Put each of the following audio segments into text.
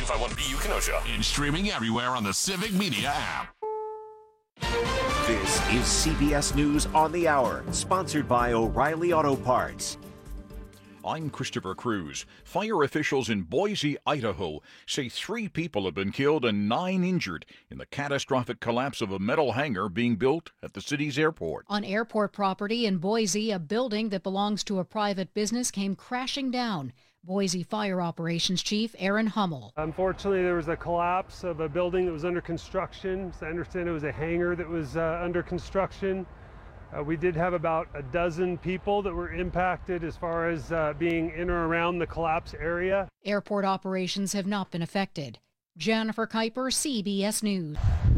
251BU Kenosha. And streaming everywhere on the Civic Media app. This is CBS News on the Hour, sponsored by O'Reilly Auto Parts. I'm Christopher Cruz. Fire officials in Boise, Idaho, say 3 people have been killed and 9 injured in the catastrophic collapse of a metal hangar being built at the city's airport. On airport property in Boise, a building that belongs to a private business came crashing down. Boise Fire Operations Chief Aaron Hummel. Unfortunately, there was a collapse of a building that was under construction. So I understand it was a hangar that was under construction. We did have about a dozen people that were impacted as far as being in or around the collapse area. Airport operations have not been affected. Jennifer Kuiper, CBS News.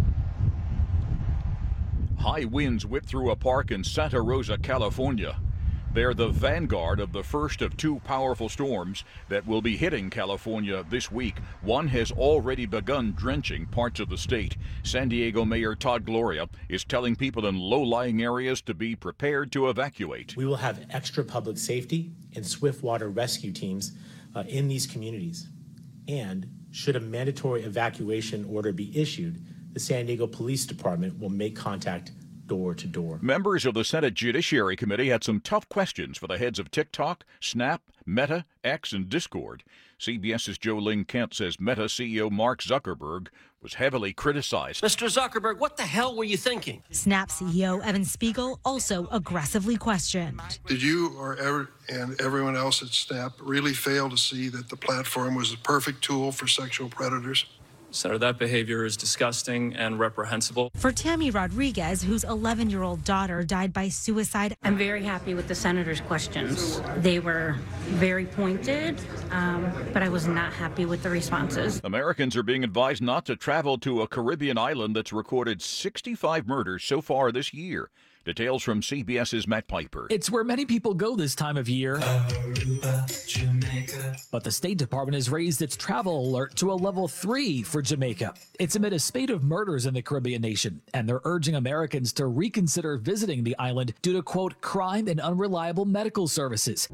High winds whipped through a park in Santa Rosa, California. They're the vanguard of the first of 2 powerful storms that will be hitting California this week. One has already begun drenching parts of the state. San Diego Mayor Todd Gloria is telling people in low-lying areas to be prepared to evacuate. We will have extra public safety and swift water rescue teams in these communities. And should a mandatory evacuation order be issued, the San Diego Police Department will make contact door to door. Members of the Senate Judiciary Committee had some tough questions for the heads of TikTok, Snap, Meta, X, and Discord. CBS's Joe Ling Kent says Meta CEO Mark Zuckerberg was heavily criticized. Mr. Zuckerberg, what the hell were you thinking? Snap CEO Evan Spiegel also aggressively questioned. Did you and everyone else at Snap really fail to see that the platform was the perfect tool for sexual predators? Senator, that behavior is disgusting and reprehensible. For Tammy Rodriguez, whose 11-year-old daughter died by suicide. I'm very happy with the senator's questions. They were very pointed, but I was not happy with the responses. Americans are being advised not to travel to a Caribbean island that's recorded 65 murders so far this year. Details from CBS's Matt Piper. It's where many people go this time of year. Aruba, Jamaica. But the State Department has raised its travel alert to a level 3 for Jamaica. It's amid a spate of murders in the Caribbean nation, and they're urging Americans to reconsider visiting the island due to, quote, crime and unreliable medical services.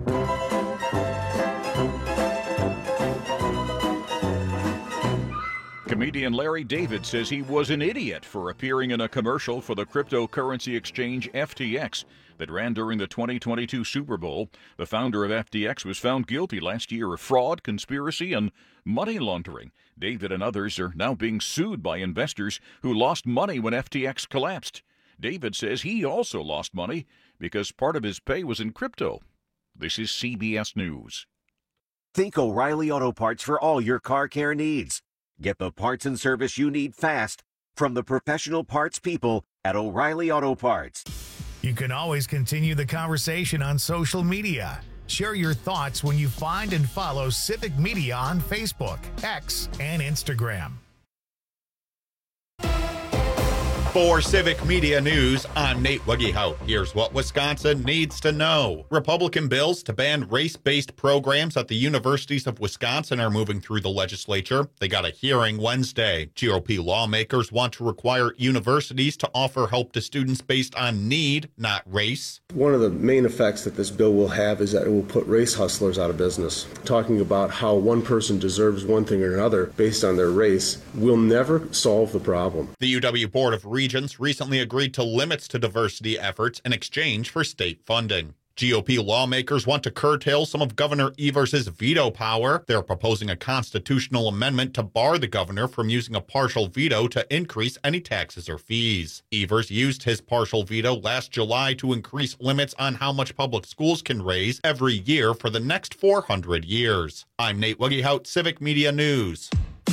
Comedian Larry David says he was an idiot for appearing in a commercial for the cryptocurrency exchange FTX that ran during the 2022 Super Bowl. The founder of FTX was found guilty last year of fraud, conspiracy, and money laundering. David and others are now being sued by investors who lost money when FTX collapsed. David says he also lost money because part of his pay was in crypto. This is CBS News. Think O'Reilly Auto Parts for all your car care needs. Get the parts and service you need fast from the professional parts people at O'Reilly Auto Parts. You can always continue the conversation on social media. Share your thoughts when you find and follow Civic Media on Facebook, X, and Instagram. For Civic Media News, I'm Nate Wuggehout. Here's what Wisconsin needs to know. Republican bills to ban race-based programs at the universities of Wisconsin are moving through the legislature. They got a hearing Wednesday. GOP lawmakers want to require universities to offer help to students based on need, not race. One of the main effects that this bill will have is that it will put race hustlers out of business. Talking about how one person deserves one thing or another based on their race will never solve the problem. The UW Board of Regents recently agreed to limits to diversity efforts in exchange for state funding. GOP lawmakers want to curtail some of Governor Evers' veto power. They're proposing a constitutional amendment to bar the governor from using a partial veto to increase any taxes or fees. Evers used his partial veto last July to increase limits on how much public schools can raise every year for the next 400 years. I'm Nate Wuggehout, Civic Media News.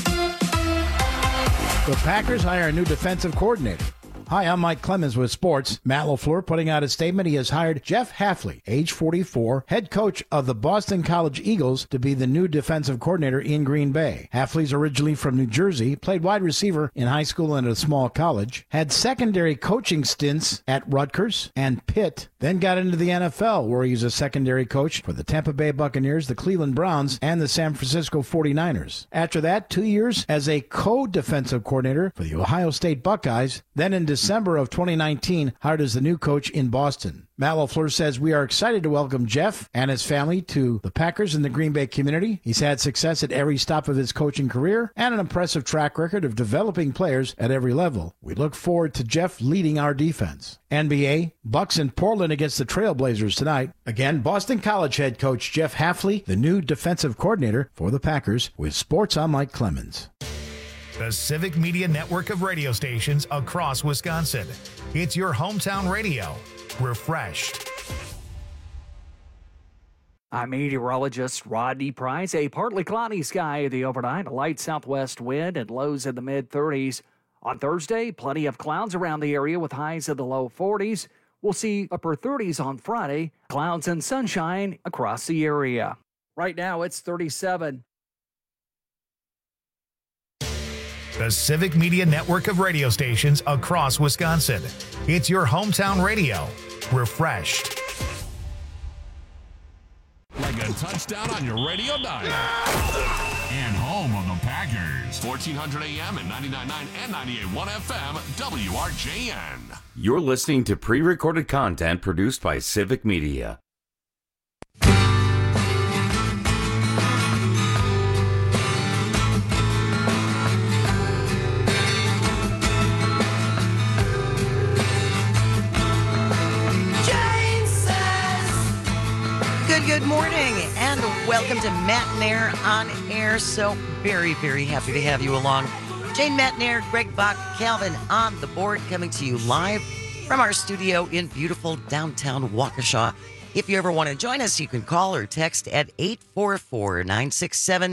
The Packers hire a new defensive coordinator. Hi, I'm Mike Clemens with sports. Matt LaFleur putting out a statement. He has hired Jeff Hafley, age 44, head coach of the Boston College Eagles, to be the new defensive coordinator in Green Bay. Hafley's originally from New Jersey, played wide receiver in high school and at a small college, had secondary coaching stints at Rutgers and Pitt, then got into the NFL, where he was a secondary coach for the Tampa Bay Buccaneers, the Cleveland Browns, and the San Francisco 49ers. After that, 2 years as a co-defensive coordinator for the Ohio State Buckeyes. Then in December of 2019, hired as the new coach in Boston. Matt LaFleur says, we are excited to welcome Jeff and his family to the Packers and the Green Bay community. He's had success at every stop of his coaching career and an impressive track record of developing players at every level. We look forward to Jeff leading our defense. NBA, Bucks in Portland against the Trailblazers tonight. Again, Boston College head coach Jeff Hafley, the new defensive coordinator for the Packers, with sports. I'm Mike Clemens. The Civic Media network of radio stations across Wisconsin. It's your hometown radio. Refreshed. I'm meteorologist Rodney Price. A partly cloudy sky the overnight, a light southwest wind and lows in the mid-30s. On Thursday, plenty of clouds around the area with highs in the low 40s. We'll see upper 30s on Friday, clouds and sunshine across the area. Right now, it's 37. The Civic Media network of radio stations across Wisconsin. It's your hometown radio. Refreshed. Like a touchdown on your radio dial. And home of the Packers. 1400 AM and 99.9 and 98.1 FM, WRJN. You're listening to pre-recorded content produced by Civic Media. Good morning and welcome to Matt Nair on Air. So very, very happy to have you along. Jane, Matt Nair, Greg Bach, Calvin on the board, coming to you live from our studio in beautiful downtown Waukesha. If you ever want to join us, you can call or text at 844-967-2789,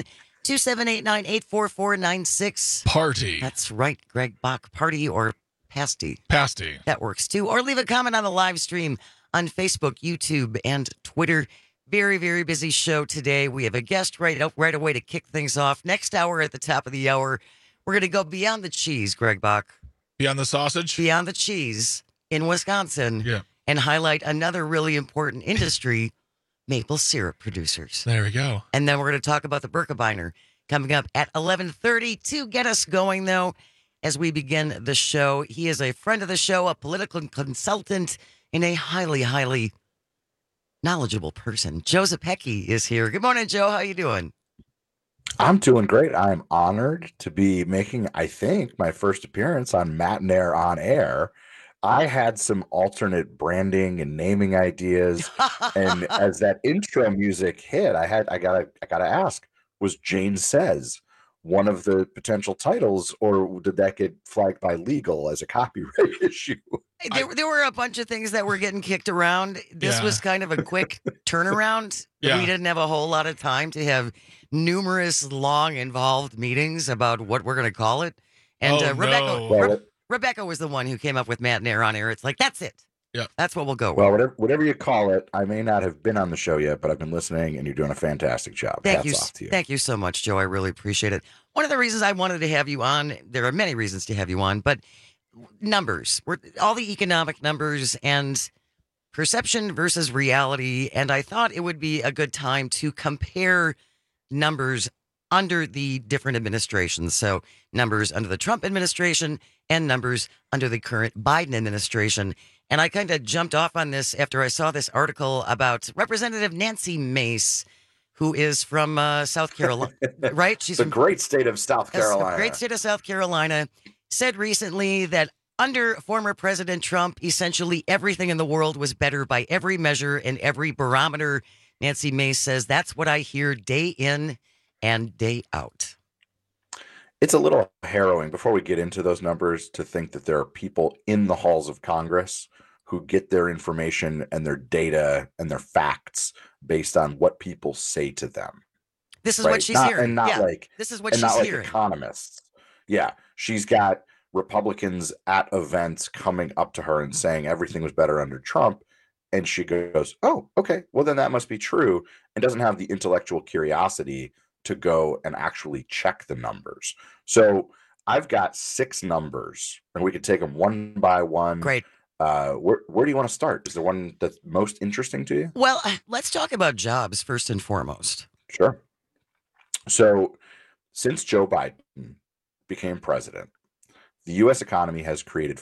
844-96. Party. That's right, Greg Bach. Party or pasty. Pasty. That works too. Or leave a comment on the live stream on Facebook, YouTube, and Twitter. Very, very busy show today. We have a guest right away to kick things off. Next hour at the top of the hour, we're going to go beyond the cheese, Greg Bach. Beyond the sausage? Beyond the cheese in Wisconsin. Yeah. And highlight another really important industry, maple syrup producers. There we go. And then we're going to talk about the Birkebeiner coming up at 11:30. To get us going, though, as we begin the show, he is a friend of the show, a political consultant, and a highly, highly knowledgeable person. Joe Zepecki is here. Good morning, Joe. How you doing? I'm doing great. I'm honored to be making, I think, my first appearance on Matt Nair on Air. I had some alternate branding and naming ideas, and as that intro music hit, I gotta ask: was Jane Says one of the potential titles, or did that get flagged by legal as a copyright issue? There were a bunch of things that were getting kicked around. This was kind of a quick turnaround. Yeah. We didn't have a whole lot of time to have numerous long involved meetings about what we're going to call it. And Rebecca was the one who came up with Matt Nair on Air. It's like, that's it. Yeah, that's what we'll go with. Well, whatever you call it, I may not have been on the show yet, but I've been listening, and you're doing a fantastic job. Hats off to you. Thank you so much, Joe. I really appreciate it. One of the reasons I wanted to have you on, there are many reasons to have you on, but numbers, all the economic numbers and perception versus reality. And I thought it would be a good time to compare numbers under the different administrations. So numbers under the Trump administration and numbers under the current Biden administration. And I kind of jumped off on this after I saw this article about Representative Nancy Mace, who is from South Carolina, right? She's a great state of South Carolina. Great state of South Carolina. Said recently that under former President Trump, essentially everything in the world was better by every measure and every barometer. Nancy Mace says, that's what I hear day in and day out. It's a little harrowing, before we get into those numbers, to think that there are people in the halls of Congress who get their information and their data and their facts based on what people say to them. This is what she's hearing. This is what she's hearing. Like economists. Yeah. She's got Republicans at events coming up to her and saying everything was better under Trump. And she goes, oh, okay, well, then that must be true. And doesn't have the intellectual curiosity to go and actually check the numbers. So I've got 6 numbers, and we could take them one by one. Great. Where do you want to start? Is there one that's most interesting to you? Well, let's talk about jobs first and foremost. Sure. So since Joe Biden became president, The U.S. economy has created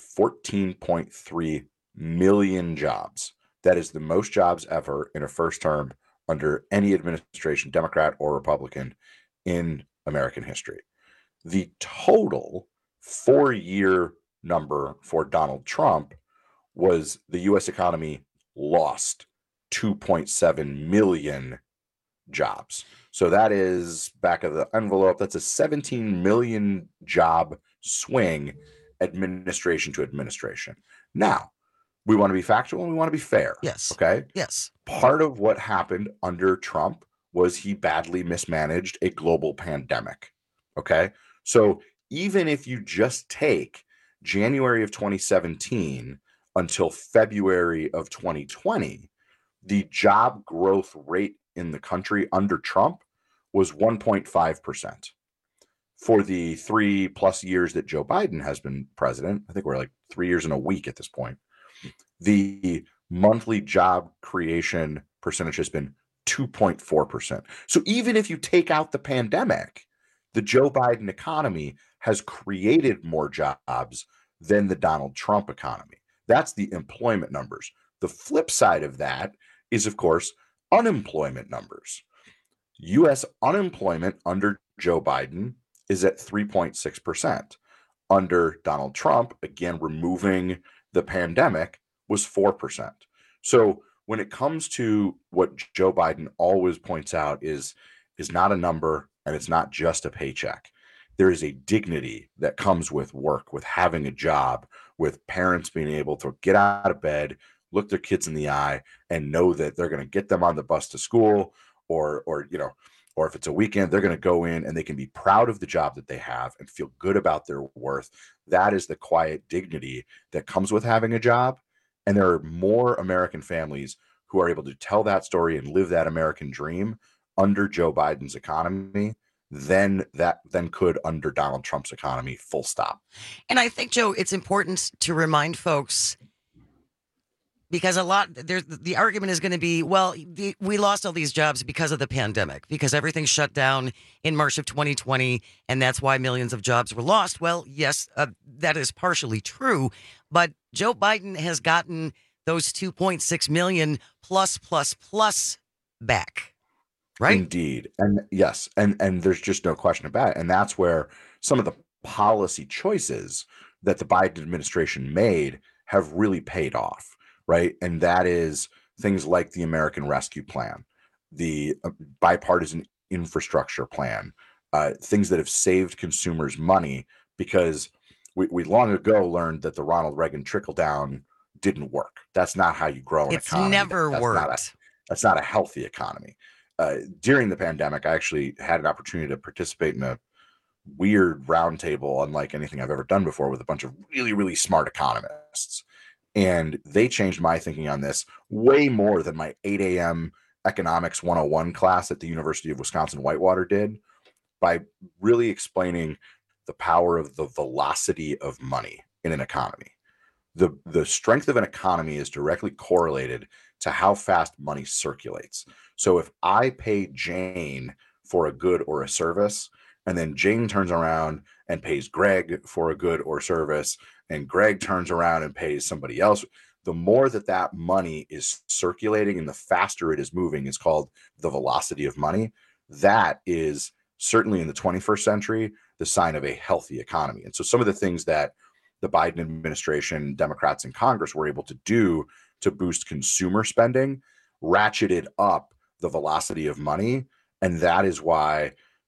14.3 million jobs. That is the most jobs ever in a first term under any administration, Democrat or Republican, in American history. The total 4-year number for Donald Trump was the U.S. economy lost 2.7 million jobs. So that is, back of the envelope, that's a 17 million job swing, administration to administration. Now, we want to be factual and we want to be fair. Yes. Okay? Yes. Part of what happened under Trump was he badly mismanaged a global pandemic. Okay? So even if you just take January of 2017 until February of 2020, the job growth rate in the country under Trump was 1.5%. For the 3+ years that Joe Biden has been president, I think we're like 3 years and a week at this point, the monthly job creation percentage has been 2.4%. So even if you take out the pandemic, the Joe Biden economy has created more jobs than the Donald Trump economy. That's the employment numbers. The flip side of that is, of course, unemployment numbers. U.S. unemployment under Joe Biden is at 3.6%. Under Donald Trump, again, removing the pandemic, was 4%. So when it comes to what Joe Biden always points out is not a number, and it's not just a paycheck. There is a dignity that comes with work, with having a job, with parents being able to get out of bed, look their kids in the eye, and know that they're going to get them on the bus to school, or if it's a weekend, they're going to go in and they can be proud of the job that they have and feel good about their worth. That is the quiet dignity that comes with having a job. And there are more American families who are able to tell that story and live that American dream under Joe Biden's economy than could under Donald Trump's economy, full stop. And I think, Joe, it's important to remind folks, because the argument is going to be, well, we lost all these jobs because of the pandemic, because everything shut down in March of 2020, and that's why millions of jobs were lost. Well, yes, that is partially true, but Joe Biden has gotten those 2.6 million plus back, right? Indeed. And yes, and there's just no question about it. And that's where some of the policy choices that the Biden administration made have really paid off. Right. And that is things like the American Rescue Plan, the bipartisan infrastructure plan, things that have saved consumers money, because we long ago learned that the Ronald Reagan trickle down didn't work. That's not how you grow an economy. It's never worked. That's not a healthy economy. During the pandemic, I actually had an opportunity to participate in a weird roundtable, unlike anything I've ever done before, with a bunch of really, really smart economists. And they changed my thinking on this way more than my 8 a.m. Economics 101 class at the University of Wisconsin-Whitewater did, by really explaining the power of the velocity of money in an economy. The strength of an economy is directly correlated to how fast money circulates. So if I pay Jane for a good or a service, and then Jane turns around and pays Greg for a good or service, and Greg turns around and pays somebody else, the more that money is circulating and the faster it is moving is called the velocity of money. That is certainly in the 21st century the sign of a healthy economy. And so some of the things that the Biden administration, Democrats in Congress were able to do to boost consumer spending ratcheted up the velocity of money. And that is why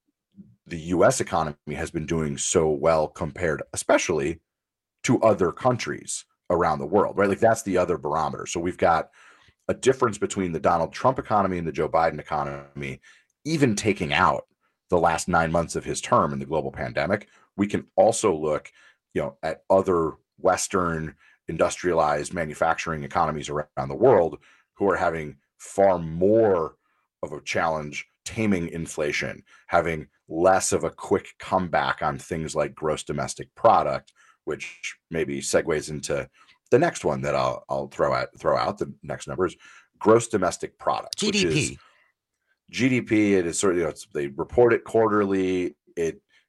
the U.S. economy has been doing so well compared, especially to other countries around the world, right? Like that's the other barometer. So we've got a difference between the Donald Trump economy and the Joe Biden economy, even taking out the last 9 months of his term in the global pandemic. We can also look, at other Western industrialized manufacturing economies around the world who are having far more of a challenge taming inflation, having less of a quick comeback on things like gross domestic product, which maybe segues into the next one that I'll throw out. The next number is gross domestic product, GDP. GDP. It is sort of, they report it quarterly. It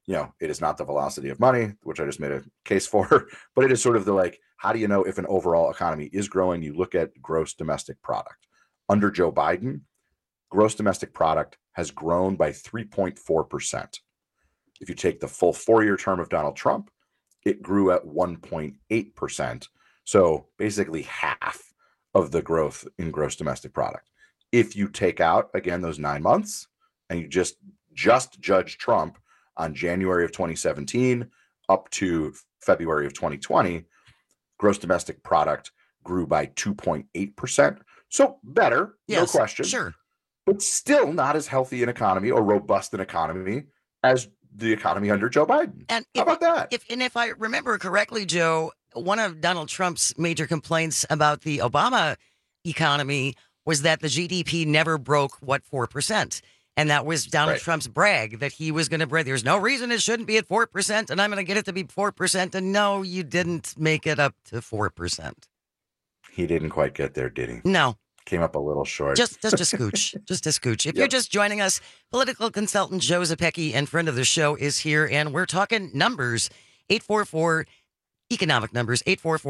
it is not the velocity of money, which I just made a case for, but it is sort of the like, how do you know if an overall economy is growing? You look at gross domestic product. Under Joe Biden, gross domestic product has grown by 3.4%. If you take the full 4-year term of Donald Trump, it grew at 1.8%. So basically half of the growth in gross domestic product. If you take out, again, those 9 months and you just judge Trump on January of 2017 up to February of 2020, gross domestic product grew by 2.8%. So better, yes, no question. Sure. But still not as healthy an economy or robust an economy as the economy under Joe Biden. And how about that? If I remember correctly, Joe, one of Donald Trump's major complaints about the Obama economy was that the GDP never broke 4%. And that was Donald Trump's brag that he was going to brag. There's no reason it shouldn't be at 4%, and I'm going to get it to be 4%. And no, you didn't make it up to 4%. He didn't quite get there, did he? No. Came up a little short. Just a scooch. Just a scooch. If you're just joining us, political consultant Joe Zepecki and friend of the show is here, and we're talking numbers. 844 economic numbers,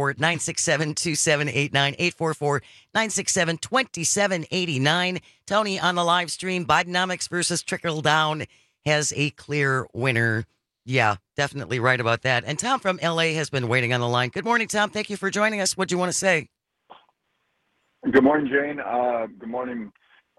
844-967-2789, 844-967-2789. Tony on the live stream, Bidenomics versus Trickle Down has a clear winner. Yeah, definitely right about that. And Tom from LA has been waiting on the line. Good morning, Tom. Thank you for joining us. What do you want to say? Good morning, Jane. Good morning.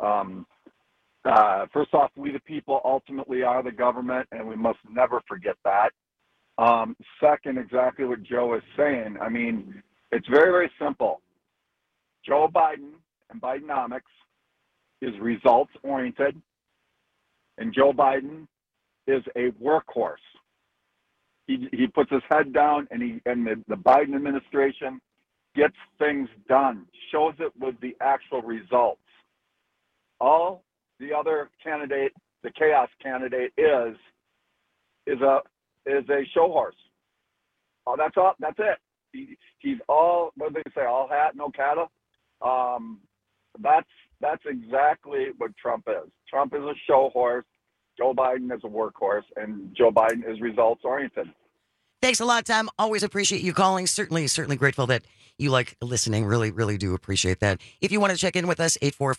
First off, we the people ultimately are the government, and we must never forget that. Second, exactly what Joe is saying. I mean, it's very, very simple. Joe Biden and Bidenomics is results-oriented, and Joe Biden is a workhorse. He puts his head down, and the Biden administration gets things done, shows it with the actual results. All the other candidate, the chaos candidate, is a show horse. Oh, that's all. That's it. He's all, what do they say? All hat, no cattle. That's exactly what Trump is. Trump is a show horse. Joe Biden is a workhorse, and Joe Biden is results oriented. Thanks a lot, Tom. Always appreciate you calling. Certainly grateful that you like listening. Really, really do appreciate that. If you want to check in with us,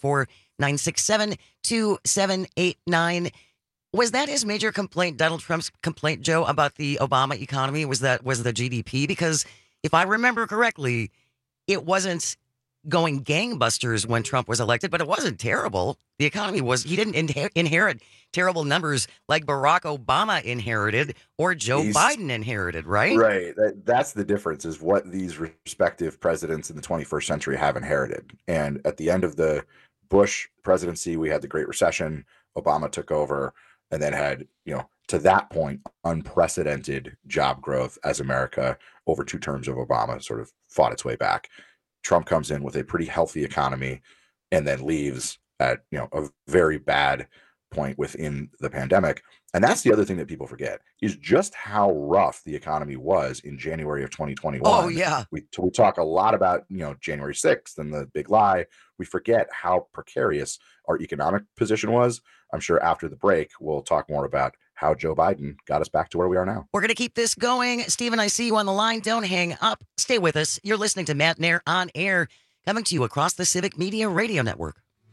844-967-2789. Was that his major complaint, Donald Trump's complaint, Joe, about the Obama economy? Was the GDP? Because if I remember correctly, it wasn't going gangbusters when Trump was elected, but it wasn't terrible. The economy he didn't inherit terrible numbers like Barack Obama inherited or Joe Biden inherited, right? Right. That's the difference, is what these respective presidents in the 21st century have inherited. And at the end of the Bush presidency, we had the Great Recession. Obama took over and then had, to that point, unprecedented job growth as America over 2 terms of Obama sort of fought its way back. Trump comes in with a pretty healthy economy and then leaves at, a very bad point within the pandemic. And that's the other thing that people forget, is just how rough the economy was in January of 2021. Oh, yeah. We talk a lot about, January 6th and the big lie. We forget how precarious our economic position was. I'm sure after the break, we'll talk more about how Joe Biden got us back to where we are now. We're going to keep this going. Stephen, I see you on the line. Don't hang up. Stay with us. You're listening to Matt Nair on Air, coming to you across the Civic Media Radio Network.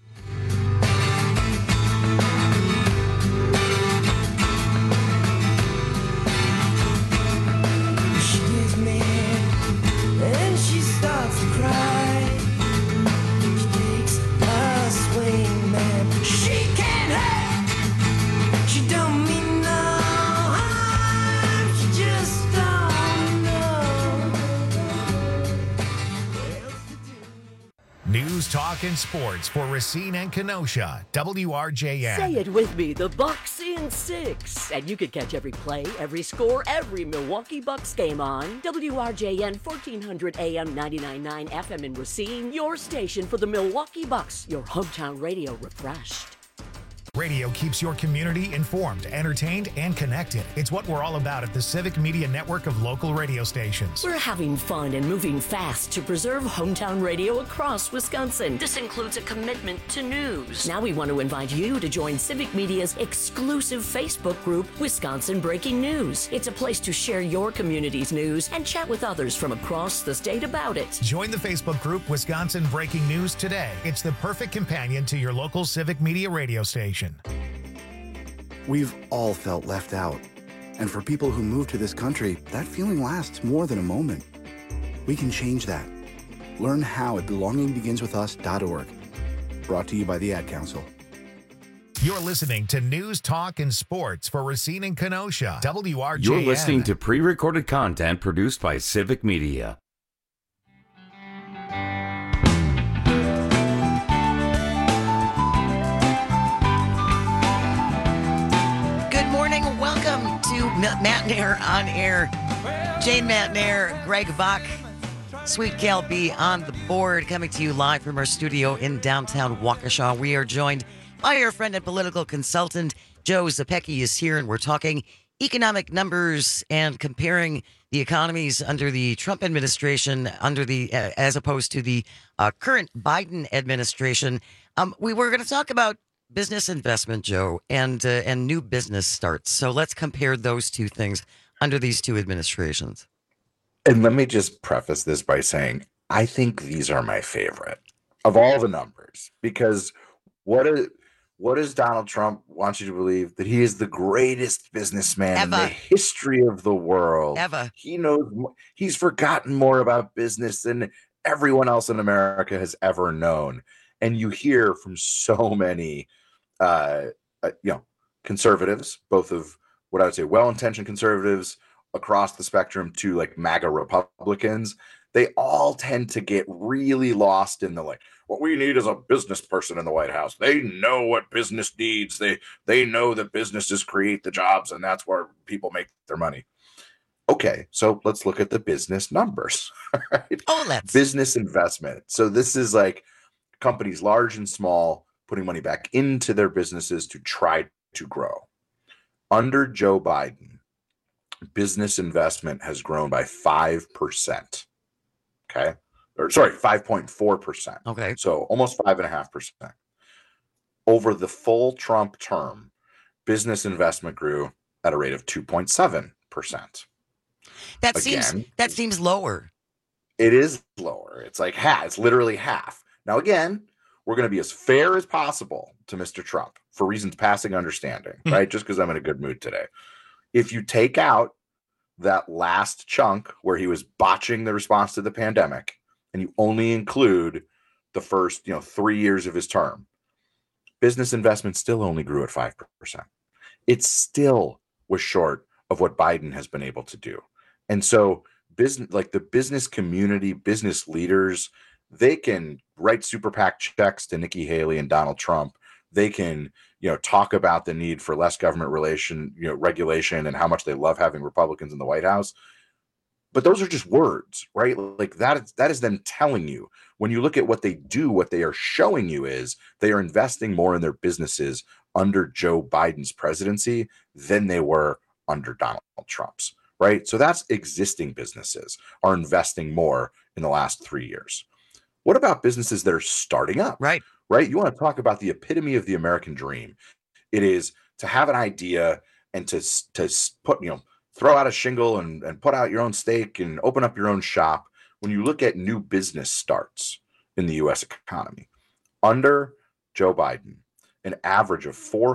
News, talk, and sports for Racine and Kenosha. WRJN. Say it with me. The Bucks in 6. And you can catch every play, every score, every Milwaukee Bucks game on WRJN 1400 AM 99.9 FM in Racine. Your station for the Milwaukee Bucks. Your hometown radio refreshed. Radio keeps your community informed, entertained, and connected. It's what we're all about at the Civic Media Network of local radio stations. We're having fun and moving fast to preserve hometown radio across Wisconsin. This includes a commitment to news. Now we want to invite you to join Civic Media's exclusive Facebook group, Wisconsin Breaking News. It's a place to share your community's news and chat with others from across the state about it. Join the Facebook group Wisconsin Breaking News today. It's the perfect companion to your local Civic Media radio station. We've all felt left out. And for people who move to this country, that feeling lasts more than a moment. We can change that. Learn how at belongingbeginswithus.org. Brought to you by the Ad Council. You're listening to News, Talk, and Sports for Racine and Kenosha. WRJN. You're listening to pre-recorded content produced by Civic Media. Welcome to Matt Nair on Air. Jane Matt Nair, Greg Bach, Sweet Cal B on the board, coming to you live from our studio in downtown Waukesha. We are joined by our friend and political consultant, Joe Zepecki is here, and we're talking economic numbers and comparing the economies under the Trump administration as opposed to the current Biden administration. We were going to talk about business investment, Joe, and new business starts. So let's compare those two things under these two administrations. And let me just preface this by saying, I think these are my favorite of all the numbers, because what does Donald Trump want you to believe? That he is the greatest businessman in the history of the world. Ever. He knows, he's forgotten more about business than everyone else in America has ever known. And you hear from so many, conservatives, both of what I would say well-intentioned conservatives across the spectrum to like MAGA Republicans. They all tend to get really lost in the what we need is a business person in the White House. They know what business needs. They know that businesses create the jobs, and that's where people make their money. Okay, so let's look at the business numbers. Right? Business investment. So this is like companies large and small putting money back into their businesses to try to grow. Under Joe Biden, business investment has grown by 5%. Okay. Or sorry, 5.4%. Okay. So almost 5.5%. Over the full Trump term, business investment grew at a rate of 2.7%. That seems lower. It is lower. It's like half. It's literally half. Now, again, we're going to be as fair as possible to Mr. Trump for reasons passing understanding, right? Just because I'm in a good mood today. If you take out that last chunk where he was botching the response to the pandemic, and you only include the first, 3 years of his term, business investment still only grew at 5%. It still was short of what Biden has been able to do. And so the business community, business leaders, they can write super PAC checks to Nikki Haley and Donald Trump. They can, talk about the need for less government regulation and how much they love having Republicans in the White House. But those are just words, right? Like that is them telling you. When you look at what they do, what they are showing you is they are investing more in their businesses under Joe Biden's presidency than they were under Donald Trump's, right? So that's existing businesses are investing more in the last 3 years. What about businesses that are starting up? Right. You want to talk about the epitome of the American dream. It is to have an idea and to put, throw out a shingle and put out your own stake and open up your own shop. When you look at new business starts in the U.S. economy, under Joe Biden, an average of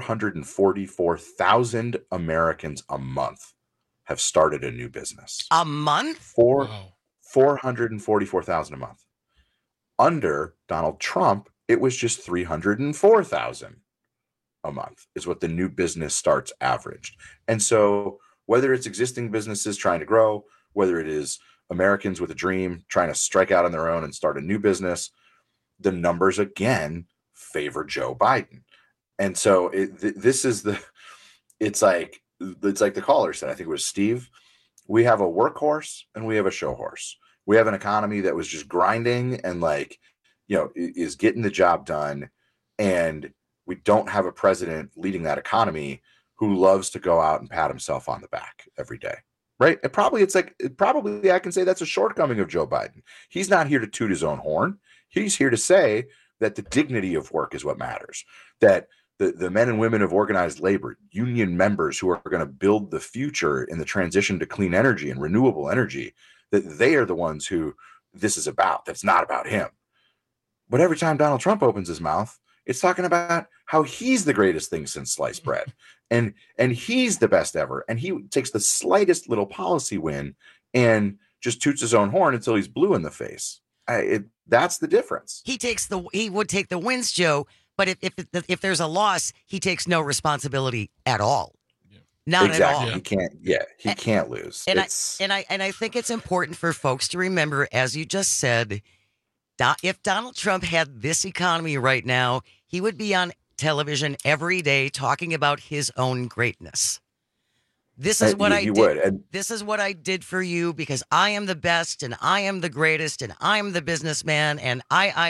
444,000 Americans a month have started a new business. A month? 444,000 a month. Under Donald Trump, it was just 304,000 a month is what the new business starts averaged. And so whether it's existing businesses trying to grow, whether it is Americans with a dream trying to strike out on their own and start a new business, the numbers again favor Joe Biden. And so it's like the caller said, I think it was Steve, we have a workhorse and we have a show horse. We have an economy that was just grinding and is getting the job done. And we don't have a president leading that economy who loves to go out and pat himself on the back every day. Right. And probably I can say that's a shortcoming of Joe Biden. He's not here to toot his own horn. He's here to say that the dignity of work is what matters, that the men and women of organized labor, union members who are going to build the future in the transition to clean energy and renewable energy, that they are the ones who this is about. That's not about him. But every time Donald Trump opens his mouth, it's talking about how he's the greatest thing since sliced bread, and he's the best ever. And he takes the slightest little policy win and just toots his own horn until he's blue in the face. That's the difference. He would take the wins, Joe, but if there's a loss, he takes no responsibility at all. Not at all. He can't. Yeah, he can't lose. And I think it's important for folks to remember, as you just said, if Donald Trump had this economy right now, he would be on television every day talking about his own greatness. This is what I did. This is what I did for you because I am the best and I am the greatest and I am the businessman and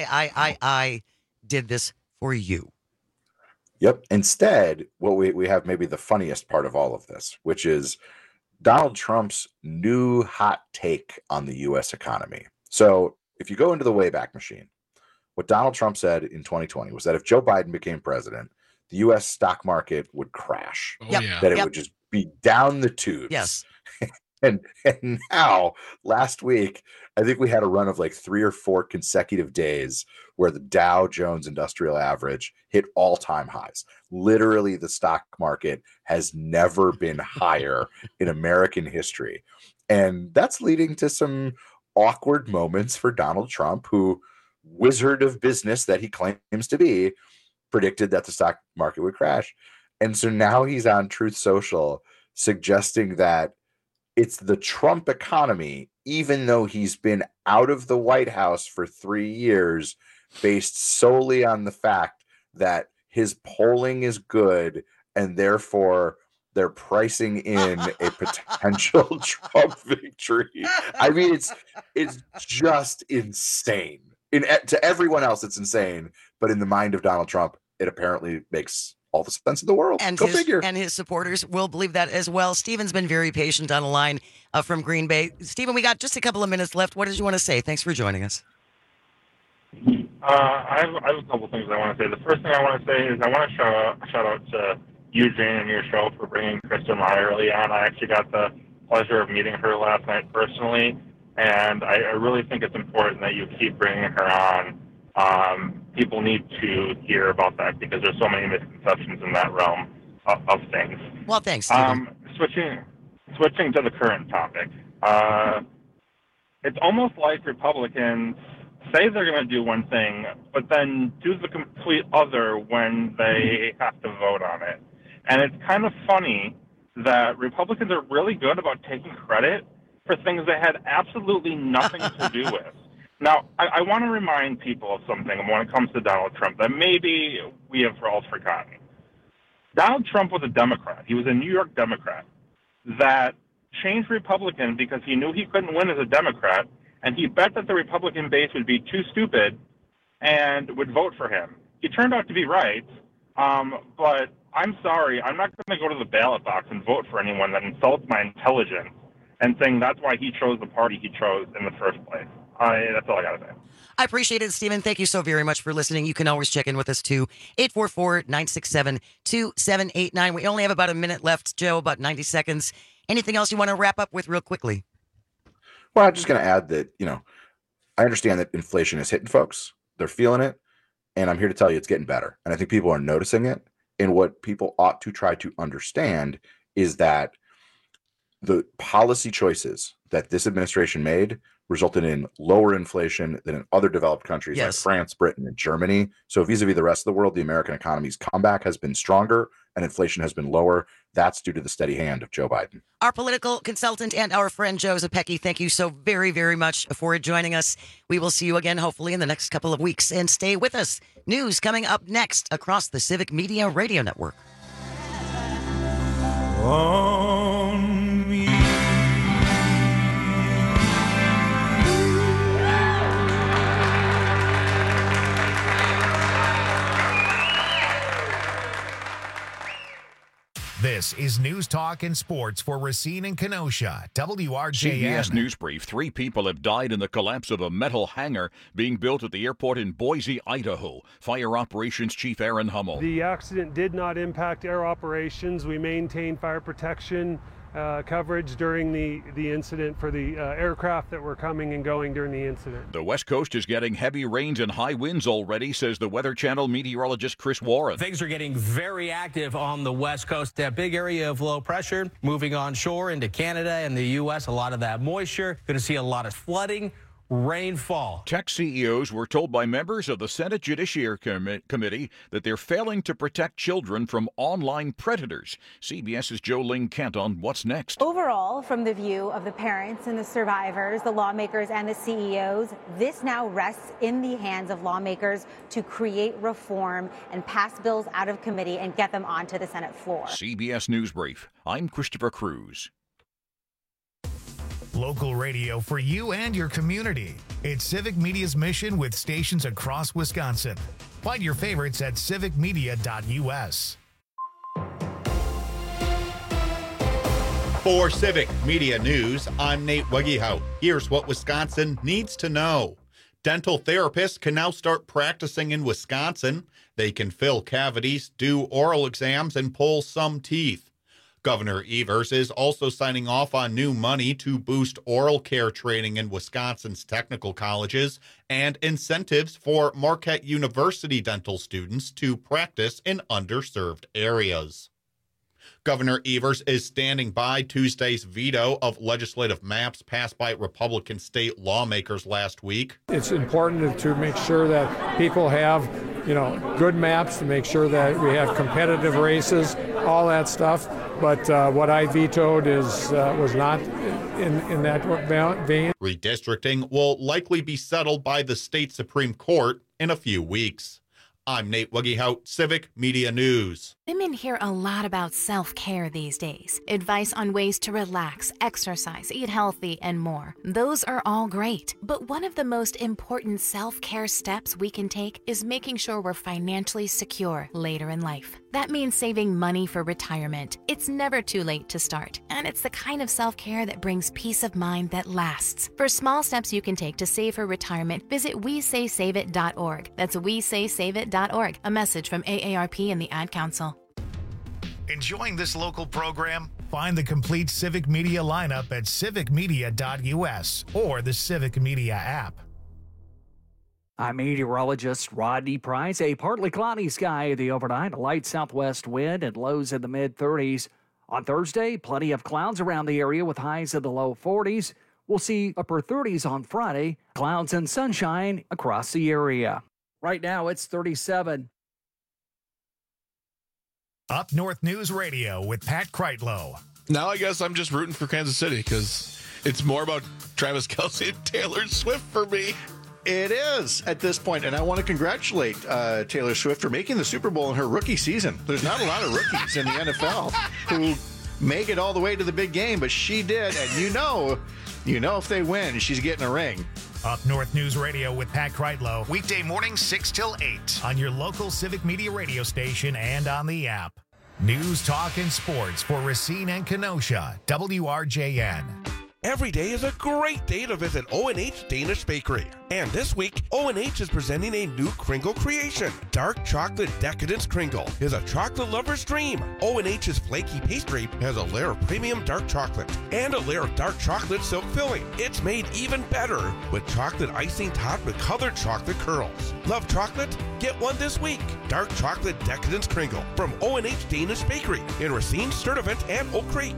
I did this for you. Yep. Instead, what we have maybe the funniest part of all of this, which is Donald Trump's new hot take on the U.S. economy. So if you go into the Wayback Machine, what Donald Trump said in 2020 was that if Joe Biden became president, the U.S. stock market would crash. That it would just be down the tubes. Yes. And now, last week, I think we had a run of like 3 or 4 consecutive days where the Dow Jones Industrial Average hit all-time highs. Literally, the stock market has never been higher in American history. And that's leading to some awkward moments for Donald Trump, who, wizard of business that he claims to be, predicted that the stock market would crash. And so now he's on Truth Social suggesting that it's the Trump economy, even though he's been out of the White House for 3 years, based solely on the fact that his polling is good and therefore they're pricing in a potential Trump victory. I mean, it's just insane. To everyone else, it's insane. But in the mind of Donald Trump, it apparently makes all the sense in the world. And Go figure. And his supporters will believe that as well. Stephen's been very patient on the line from Green Bay. Stephen, we got just a couple of minutes left. What did you want to say? Thanks for joining us. I have a couple things I want to say. The first thing I want to say is I want to shout out to you, Jane, and your show for bringing Kristen Mai early on. I actually got the pleasure of meeting her last night personally, and I really think it's important that you keep bringing her on. People need to hear about that because there's so many misconceptions in that realm of things. Well, thanks, Stephen. Switching to the current topic, it's almost like Republicans say they're going to do one thing, but then do the complete other when they have to vote on it. And it's kind of funny that Republicans are really good about taking credit for things they had absolutely nothing to do with. Now, I want to remind people of something when it comes to Donald Trump that maybe we have all forgotten. Donald Trump was a Democrat. He was a New York Democrat that changed Republican because he knew he couldn't win as a Democrat, and he bet that the Republican base would be too stupid and would vote for him. He turned out to be right, but I'm sorry, I'm not going to go to the ballot box and vote for anyone that insults my intelligence and saying that's why he chose the party he chose in the first place. That's all I got to say. I appreciate it, Stephen. Thank you so very much for listening. You can always check in with us, too. 844-967-2789. We only have about a minute left, Joe, about 90 seconds. Anything else you want to wrap up with real quickly? Well, I'm just going to add that, I understand that inflation is hitting folks. They're feeling it. And I'm here to tell you it's getting better. And I think people are noticing it. And what people ought to try to understand is that the policy choices that this administration made resulted in lower inflation than in other developed countries like France, Britain, and Germany. So vis-a-vis the rest of the world, the American economy's comeback has been stronger and inflation has been lower. That's due to the steady hand of Joe Biden. Our political consultant and our friend Joe Zepecki, thank you so very, very much for joining us. We will see you again, hopefully, in the next couple of weeks. And stay with us. News coming up next across the Civic Media Radio Network. On me. This is News Talk and Sports for Racine and Kenosha, WRJN. CBS News Brief. 3 people have died in the collapse of a metal hangar being built at the airport in Boise, Idaho. Fire Operations Chief Aaron Hummel. The accident did not impact air operations. We maintained fire protection coverage during the incident for the aircraft that were coming and going during the incident. The West Coast is getting heavy rains and high winds already, says the Weather Channel meteorologist Chris Warren. Things are getting very active on the West Coast. That big area of low pressure moving onshore into Canada and the U.S. A lot of that moisture. Going to see a lot of flooding. Rainfall. Tech CEOs were told by members of the Senate Judiciary Committee that they're failing to protect children from online predators. CBS's Jolene Kent on What's Next. Overall, from the view of the parents and the survivors, the lawmakers and the CEOs, this now rests in the hands of lawmakers to create reform and pass bills out of committee and get them onto the Senate floor. CBS News Brief. I'm Christopher Cruz. Local radio for you and your community. It's Civic Media's mission with stations across Wisconsin. Find your favorites at civicmedia.us. For Civic Media News, I'm Nate Weggehout. Here's what Wisconsin needs to know. Dental therapists can now start practicing in Wisconsin. They can fill cavities, do oral exams, and pull some teeth. Governor Evers is also signing off on new money to boost oral care training in Wisconsin's technical colleges and incentives for Marquette University dental students to practice in underserved areas. Governor Evers is standing by Tuesday's veto of legislative maps passed by Republican state lawmakers last week. It's important to make sure that people have, good maps, to make sure that we have competitive races, all that stuff. But what I vetoed was not in that vein. Redistricting will likely be settled by the state Supreme Court in a few weeks. I'm Nate Weggehout, Civic Media News. Women hear a lot about self-care these days. Advice on ways to relax, exercise, eat healthy, and more. Those are all great. But one of the most important self-care steps we can take is making sure we're financially secure later in life. That means saving money for retirement. It's never too late to start, and it's the kind of self-care that brings peace of mind that lasts. For small steps you can take to save for retirement, visit WeSaySaveIt.org. That's WeSaySaveIt.org. A message from AARP and the Ad Council. Enjoying this local program? Find the complete Civic Media lineup at civicmedia.us or the Civic Media app. I'm meteorologist Rodney Price. A partly cloudy sky the overnight, a light southwest wind and lows in the mid-30s. On Thursday, plenty of clouds around the area with highs in the low 40s. We'll see upper 30s on Friday, clouds and sunshine across the area. Right now, it's 37. Up North News Radio with Pat Kreitlow. Now I guess I'm just rooting for Kansas City because it's more about Travis Kelce and Taylor Swift for me. It is at this point, and I want to congratulate Taylor Swift for making the Super Bowl in her rookie season. There's not a lot of rookies in the NFL who make it all the way to the big game, but she did, and you know if they win, she's getting a ring. Up North News Radio with Pat Kreitlow, weekday morning 6 till 8 on your local Civic Media radio station and on the app. News, talk, and sports for Racine and Kenosha, WRJN. Every day is a great day to visit O&H Danish Bakery. And this week, O&H is presenting a new Kringle creation. Dark Chocolate Decadence Kringle is a chocolate lover's dream. O&H's flaky pastry has a layer of premium dark chocolate and a layer of dark chocolate silk filling. It's made even better with chocolate icing topped with colored chocolate curls. Love chocolate? Get one this week. Dark Chocolate Decadence Kringle from O&H Danish Bakery in Racine, Sturtevant, and Oak Creek.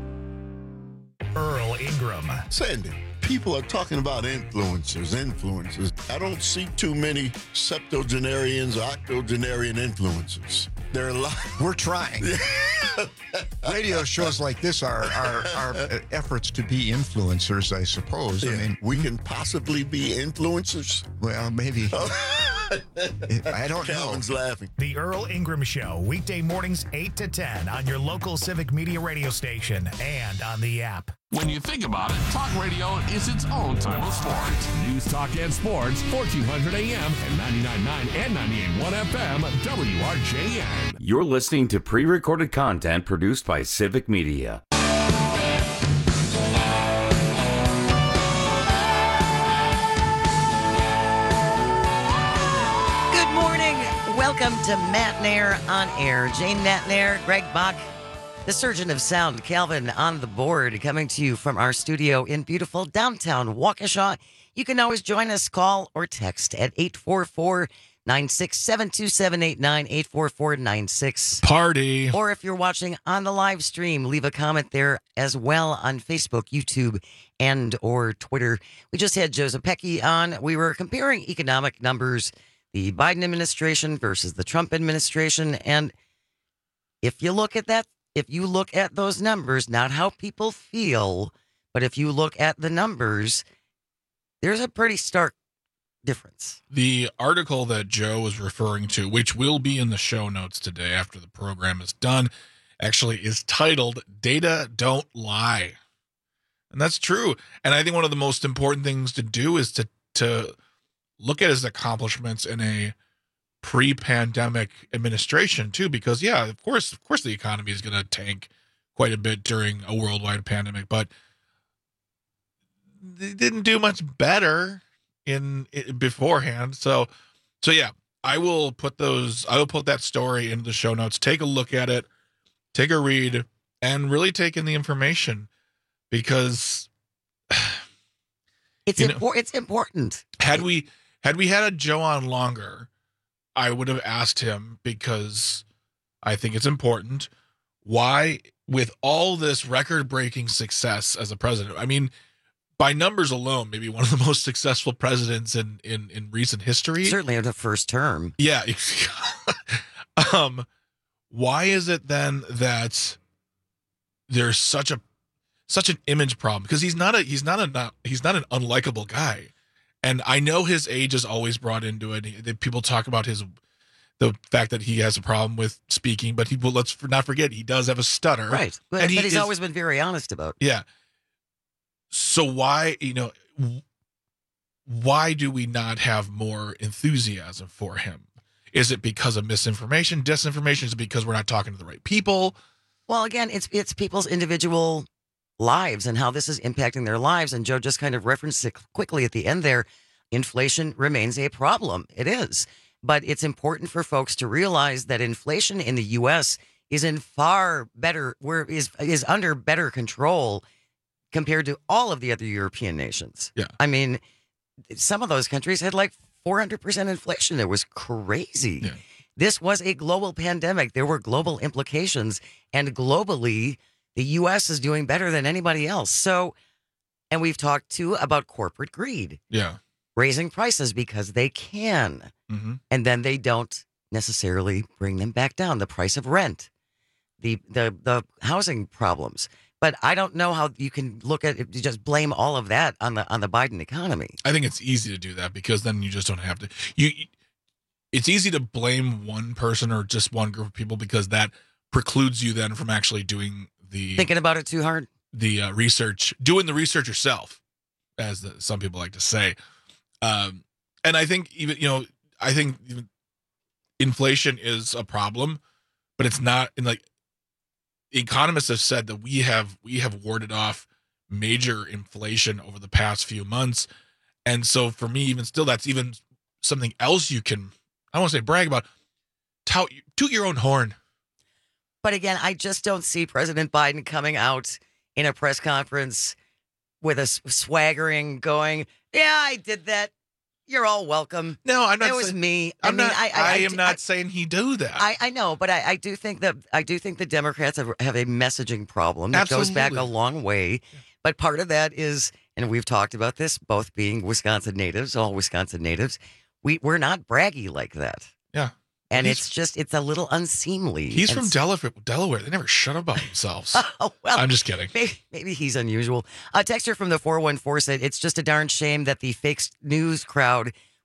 Earl Ingram. Sandy, people are talking about influencers. I don't see too many septuagenarians or octogenarian influencers. There are a lot. We're trying. Radio shows like this are efforts to be influencers, I suppose. Yeah. I mean, we can possibly be influencers. Well, maybe. I don't know. Calvin's laughing. The Earl Ingram Show, weekday mornings 8 to 10 on your local Civic Media radio station and on the app. When you think about it, talk radio is its own type of sport. News, talk, and sports, 1400 AM and 99.9 and 98.1 FM, WRJN. You're listening to pre-recorded content produced by Civic Media. Good morning. Welcome to Matt Nair on Air. Jane Matt Nair, Greg Bach, the surgeon of sound, Calvin on the board, coming to you from our studio in beautiful downtown Waukesha. You can always join us, call or text at 844-967-2789, 844-96. Party. Or if you're watching on the live stream, leave a comment there as well on Facebook, YouTube, and or Twitter. We just had Joe Zepecki on. We were comparing economic numbers, the Biden administration versus the Trump administration. And if you look at that, if you look at those numbers, not how people feel, but if you look at the numbers, there's a pretty stark difference. The article that Joe was referring to, which will be in the show notes today after the program is done, actually is titled Data Don't Lie. And that's true. And I think one of the most important things to do is to look at his accomplishments in a pre-pandemic administration too, because of course the economy is going to tank quite a bit during a worldwide pandemic, but they didn't do much better in beforehand. So yeah, I will put that story into the show notes. Take a look at it, take a read, and really take in the information, because it's important. Had we had a Joe on longer, I would have asked him, because I think it's important, why, with all this record-breaking success as a president, I mean, by numbers alone, maybe one of the most successful presidents in recent history. Certainly in the first term. Yeah. Why is it then that there's such an image problem? Because he's not an unlikable guy. And I know his age is always brought into it. People talk about the fact that he has a problem with speaking, but let's not forget, he does have a stutter. Right. But he's always been very honest about it. Yeah. So why do we not have more enthusiasm for him? Is it because of misinformation, disinformation? Is it because we're not talking to the right people? Well, again, it's people's individual lives and how this is impacting their lives. And Joe just kind of referenced it quickly at the end there. Inflation remains a problem. It is. But it's important for folks to realize that inflation in the U.S. is in far better, is under better control compared to all of the other European nations. Yeah. I mean, some of those countries had like 400% inflation. It was crazy. Yeah. This was a global pandemic. There were global implications, and globally, the U.S. is doing better than anybody else. So, and we've talked too about corporate greed. Yeah. Raising prices because they can. Mm-hmm. And then they don't necessarily bring them back down. The price of rent, the housing problems. But I don't know how you can look at it, just blame all of that on the Biden economy. I think it's easy to do that, because then you just don't have to. It's easy to blame one person or just one group of people, because that precludes you then from actually doing thinking about it too hard. The research, doing the research yourself, as some people like to say. And I think even inflation is a problem, but it's not. And like economists have said that we have warded off major inflation over the past few months, and so for me, even still, that's even something else you can. I don't want to say brag about. Toot your own horn. But again, I just don't see President Biden coming out in a press conference with a swaggering, going, "Yeah, I did that. You're all welcome." No, I'm not. It was me. I am not saying he do that. I know, but I do think the Democrats have a messaging problem that goes back a long way. Yeah. But part of that is, and we've talked about this, both being Wisconsin natives, all Wisconsin natives, we're not braggy like that. Yeah. And it's a little unseemly. He's from Delaware. They never shut up about themselves. Oh, well, I'm just kidding. Maybe he's unusual. A texter from the 414 said, "It's just a darn shame that the fake news crowd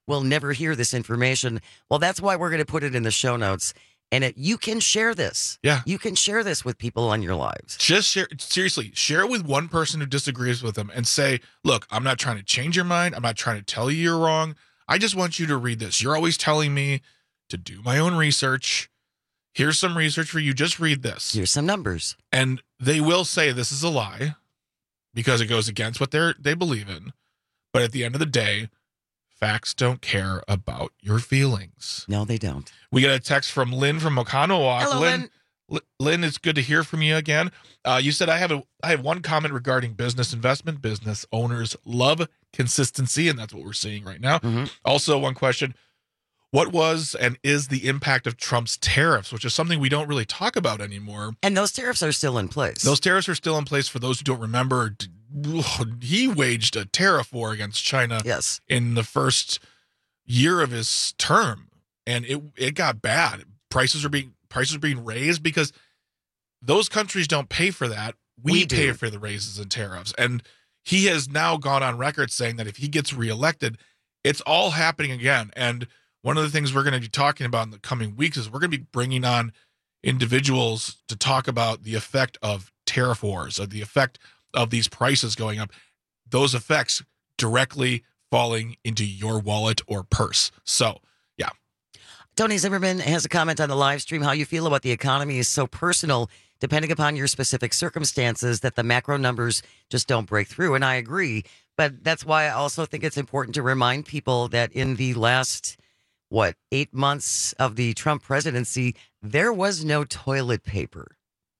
will never hear this information. Well, that's why we're going to put it in the show notes. And you can share this. Yeah. You can share this with people on your lives. Just share it with one person who disagrees with them and say, look, I'm not trying to change your mind. I'm not trying to tell you you're wrong. I just want you to read this. You're always telling me to do my own research. Here's some research for you. Just read this. Here's some numbers. And they will say this is a lie because it goes against what they believe in. But at the end of the day, facts don't care about your feelings. No, they don't. We got a text from Lynn from Oconomowoc. Hello, Lynn. Lynn, it's good to hear from you again. You said I have one comment regarding business investment. Business owners love consistency, and that's what we're seeing right now. Mm-hmm. Also, one question. What was and is the impact of Trump's tariffs, which is something we don't really talk about anymore? And those tariffs are still in place. Those tariffs are still in place. For those who don't remember, he waged a tariff war against China in the first year of his term, and it got bad. Prices are being raised because those countries don't pay for that. We pay for the raises and tariffs. And he has now gone on record saying that if he gets reelected, it's all happening again. And one of the things we're going to be talking about in the coming weeks is we're going to be bringing on individuals to talk about the effect of tariff wars, of the effect of these prices going up, those effects directly falling into your wallet or purse. So, yeah. Tony Zimmerman has a comment on the live stream. How you feel about the economy is so personal, depending upon your specific circumstances, that the macro numbers just don't break through. And I agree. But that's why I also think it's important to remind people that in the last 8 months of the Trump presidency, there was no toilet paper.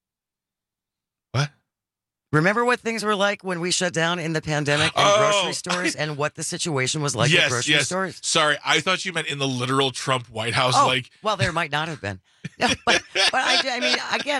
What? Remember what things were like when we shut down in the pandemic and grocery stores and what the situation was like at grocery stores? Sorry, I thought you meant in the literal Trump White House. Well, there might not have been. No, but I mean, again,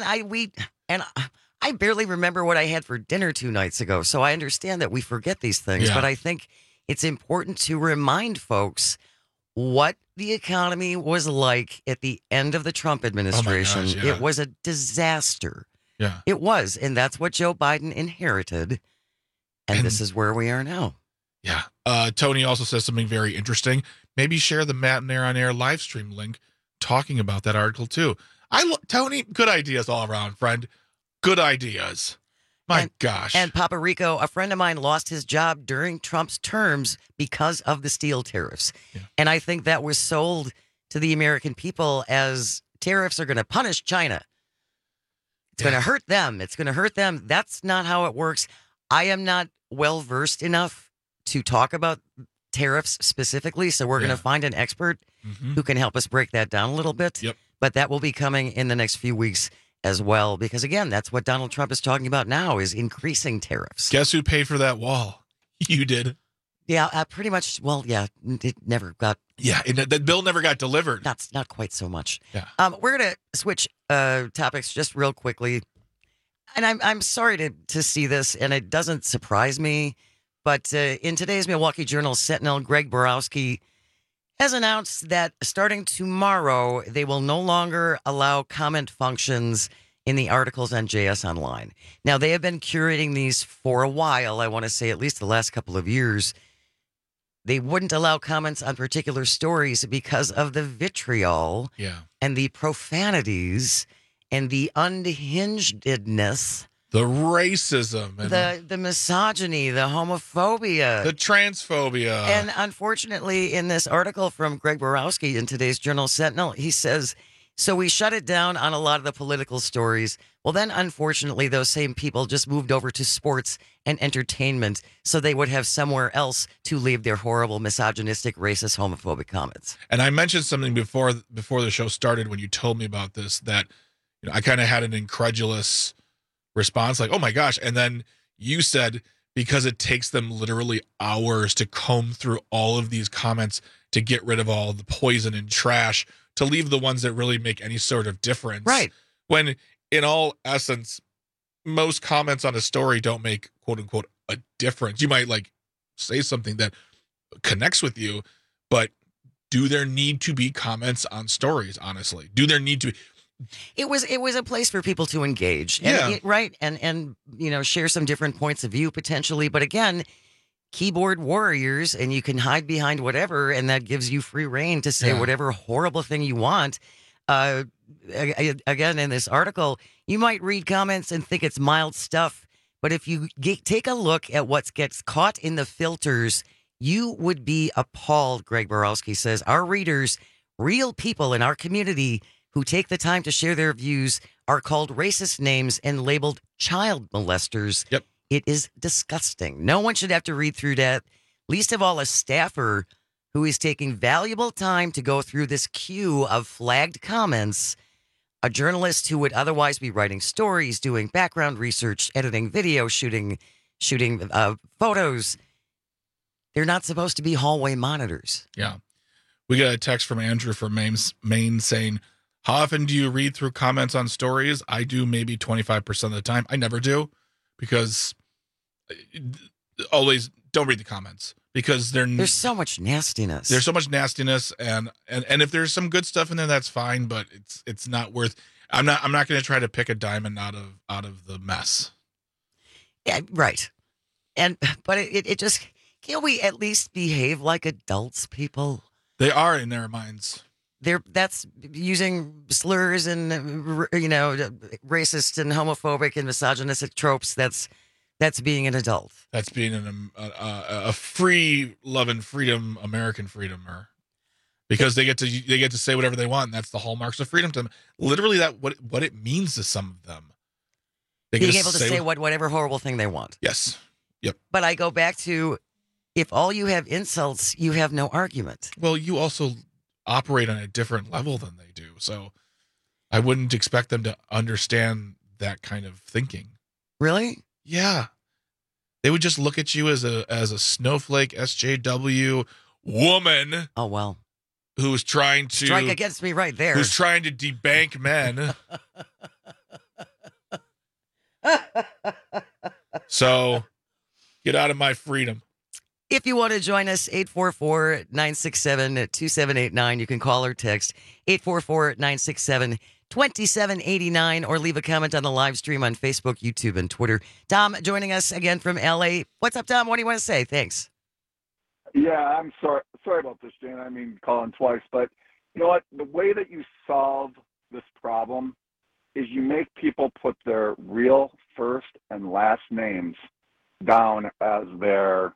I barely remember what I had for dinner 2 nights ago. So I understand that we forget these things, but I think it's important to remind folks what the economy was like at the end of the Trump administration. Oh my gosh, yeah. It was a disaster. Yeah. It was. And that's what Joe Biden inherited. And this is where we are now. Yeah. Tony also says something very interesting. Maybe share the Matt and Air on Air live stream link talking about that article too. Tony, good ideas all around, friend. Good ideas. My gosh. And Papa Rico, a friend of mine, lost his job during Trump's terms because of the steel tariffs. Yeah. And I think that was sold to the American people as tariffs are going to punish China. It's going to hurt them. It's going to hurt them. That's not how it works. I am not well versed enough to talk about tariffs specifically, so we're going to find an expert who can help us break that down a little bit. Yep. But that will be coming in the next few weeks as well, because again, that's what Donald Trump is talking about now, is increasing tariffs. Guess who paid for that wall? You did. Yeah, pretty much. Well, yeah, it never got. Yeah, that bill never got delivered. Not quite so much. Yeah. We're gonna switch topics just real quickly, and I'm sorry to see this, and it doesn't surprise me, but in today's Milwaukee Journal Sentinel, Greg Borowski has announced that starting tomorrow, they will no longer allow comment functions in the articles on JS Online. Now, they have been curating these for a while. I want to say at least the last couple of years. They wouldn't allow comments on particular stories because of the vitriol and the profanities and the unhingedness. The racism. And the misogyny, the homophobia. The transphobia. And unfortunately, in this article from Greg Borowski in today's Journal Sentinel, he says, so we shut it down on a lot of the political stories. Well, then, unfortunately, those same people just moved over to sports and entertainment so they would have somewhere else to leave their horrible, misogynistic, racist, homophobic comments. And I mentioned something before the show started when you told me about this, that I kind of had an incredulous response, like, oh my gosh. And then you said, because it takes them literally hours to comb through all of these comments to get rid of all the poison and trash, to leave the ones that really make any sort of difference. Right. When in all essence, most comments on a story don't make quote unquote a difference. You might say something that connects with you, but do there need to be comments on stories? Honestly, do there need to be? It was a place for people to engage, and, right, and share some different points of view potentially. But again, keyboard warriors, and you can hide behind whatever, and that gives you free reign to say whatever horrible thing you want. Again, in this article, you might read comments and think it's mild stuff, but if you take a look at what gets caught in the filters, you would be appalled, Greg Borowski says. Our readers, real people in our community who take the time to share their views, are called racist names and labeled child molesters. Yep. It is disgusting. No one should have to read through that, least of all a staffer who is taking valuable time to go through this queue of flagged comments. A journalist who would otherwise be writing stories, doing background research, editing video, shooting photos. They're not supposed to be hallway monitors. Yeah. We got a text from Andrew from Maine saying, how often do you read through comments on stories? I do maybe 25% of the time. I never do, because always don't read the comments, because there's so much nastiness. There's so much nastiness, and if there's some good stuff in there, that's fine, but it's not worth. I'm not going to try to pick a diamond out of the mess. Yeah, right. But it just, can't we at least behave like adults, people? They are in their minds. That's using slurs and racist and homophobic and misogynistic tropes. That's being an adult. That's being a free love and freedom American freedomer, because they get to say whatever they want. And that's the hallmarks of freedom to them. Literally, that what it means to some of them. Being able to say whatever horrible thing they want. Yes. Yep. But I go back to, if all you have insults, you have no argument. Well, you also operate on a different level than they do, so I wouldn't expect them to understand that kind of thinking. Really? Yeah, they would just look at you as a snowflake SJW woman. Oh well, who's trying to strike against me right there. Who's trying to debank men. So, get out of my freedom. If you want to join us, 844-967-2789. You can call or text 844-967-2789, or leave a comment on the live stream on Facebook, YouTube, and Twitter. Tom joining us again from LA. What's up, Tom? What do you want to say? Thanks. Yeah, I'm sorry about this, Jane. I mean, calling twice, but you know what? The way that you solve this problem is you make people put their real first and last names down as their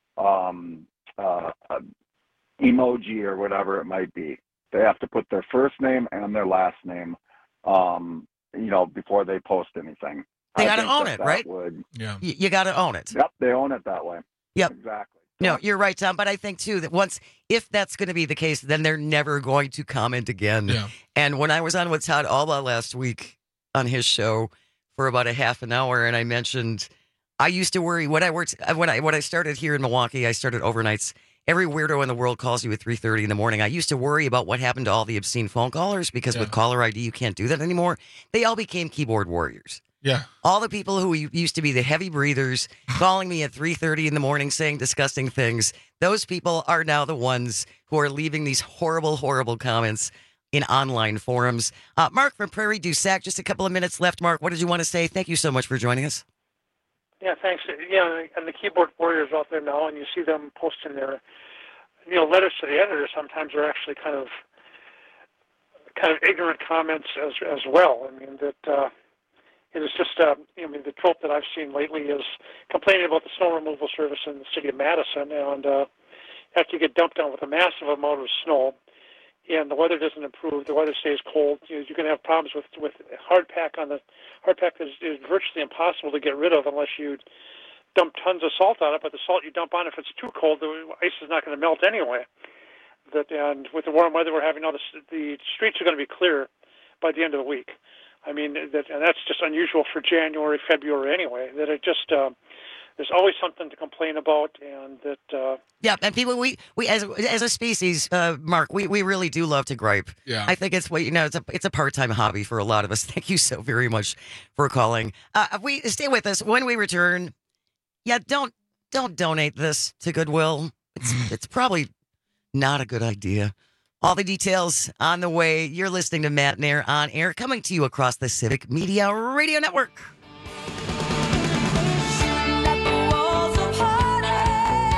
emoji or whatever it might be. They have to put their first name and their last name, before they post anything. They got to own it, right? Yeah. You got to own it. Yep, they own it that way. Yep. Exactly. No, you're right, Tom. But I think, too, that if that's going to be the case, then they're never going to comment again. Yeah. And when I was on with Todd Alba last week on his show for about a half an hour, and I mentioned I used to worry when I started here in Milwaukee, I started overnights. Every weirdo in the world calls you at 3:30 in the morning. I used to worry about what happened to all the obscene phone callers, because with caller ID, you can't do that anymore. They all became keyboard warriors. Yeah. All the people who used to be the heavy breathers calling me at 3:30 in the morning saying disgusting things, those people are now the ones who are leaving these horrible, horrible comments in online forums. Mark from Prairie du Sac, just a couple of minutes left. Mark, what did you want to say? Thank you so much for joining us. Yeah, thanks. Yeah, and the keyboard warriors out there now, and you see them posting their, letters to the editor. Sometimes are actually kind of ignorant comments as well. I mean that it is just the trope that I've seen lately is complaining about the snow removal service in the city of Madison, and after you get dumped on with a massive amount of snow, and the weather doesn't improve, the weather stays cold, you're going to have problems with hardpack on the hardpack is virtually impossible to get rid of unless you dump tons of salt on it. But the salt you dump on, if it's too cold, the ice is not going to melt anyway. And with the warm weather we're having now, the streets are going to be clear by the end of the week. I mean, and that's just unusual for January, February anyway. That it just there's always something to complain about, and that. Yeah, and people, we as a species, Mark, we really do love to gripe. Yeah, I think it's it's a part-time hobby for a lot of us. Thank you so very much for calling. We stay with us when we return. Yeah, don't donate this to Goodwill. It's probably not a good idea. All the details on the way. You're listening to Matt Nair on air, coming to you across the Civic Media Radio Network.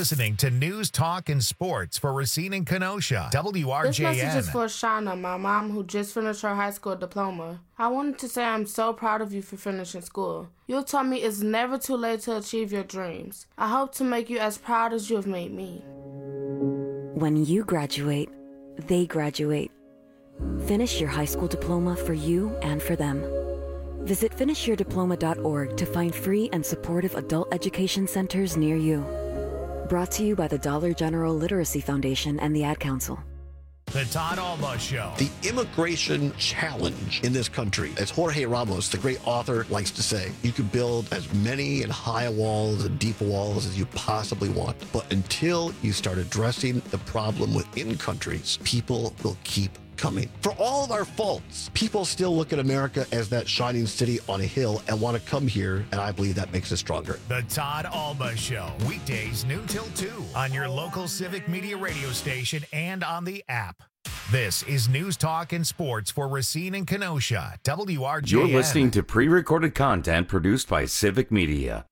listening to News, Talk, and Sports for Racine and Kenosha, WRJN. This message is for Shauna, my mom, who just finished her high school diploma. I wanted to say I'm so proud of you for finishing school. You taught me it's never too late to achieve your dreams. I hope to make you as proud as you have made me. When you graduate, they graduate. Finish your high school diploma for you and for them. Visit finishyourdiploma.org to find free and supportive adult education centers near you. Brought to you by the Dollar General Literacy Foundation and the Ad Council. The Todd Alba Show. The immigration challenge in this country, as Jorge Ramos, the great author, likes to say, you can build as many and high walls and deep walls as you possibly want. But until you start addressing the problem within countries, people will keep coming. For all of our faults, people still look at America as that shining city on a hill and want to come here, and I believe that makes us stronger. The Todd Alba Show, weekdays noon till 2 on your local Civic Media radio station and on the app. This is News, Talk, and Sports for Racine and Kenosha, WRJN. You're listening to pre-recorded content produced by Civic Media.